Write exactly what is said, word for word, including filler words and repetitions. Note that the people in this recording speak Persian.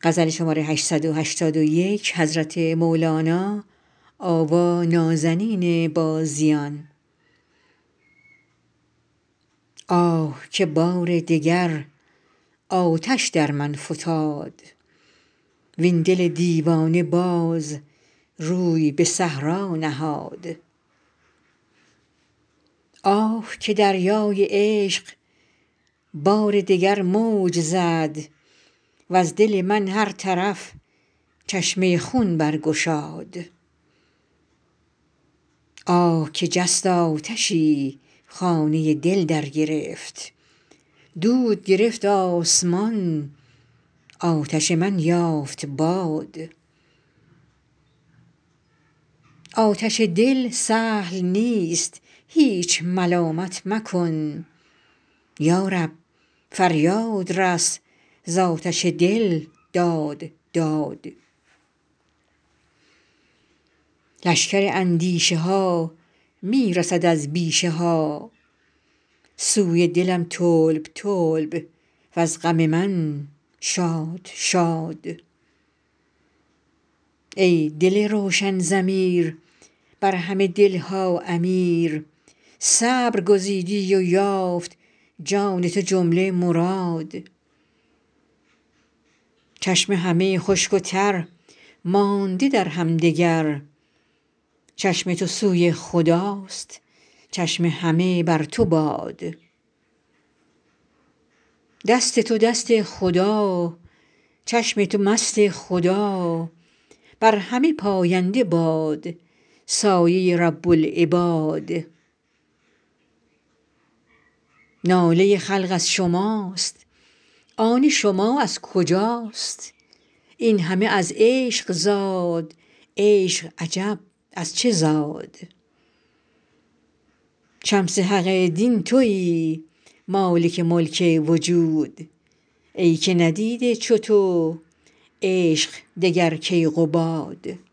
آه که بار دگر آتش در من فتاد وین دل دیوانه باز روی به صحرا نهاد آه که دریای عشق بار دگر موج زد وز دل من هر طرف چشمه خون برگشاد آه که جست آتشی خانه دل درگرفت دود گرفت آسمان آتش من یافت باد آتش دل سهل نیست هیچ ملامت مکن یا رب فریاد رس ز آتش دل داد داد لشکر اندیشه ها می رسد از بیشه ها سوی دلم طلب طلب وز غم من شاد شاد ای دل روشن ضمیر بر همه دل ها امیر صبر گزیدی و یافت جان تو جمله مراد چشم همه خشک و تر مانده در همدگر چشم تو سوی خداست چشم همه بر تو باد دست تو دست خدا چشم تو مست خدا بر همه پاینده باد سایه رب العباد ناله خلق از شماست آن شما از کجاست این همه از عشق زاد عشق عجب از چه زاد شمس حق دین تویی مالک ملک وجود ای که ندیده چو تو عشق دگر کیقباد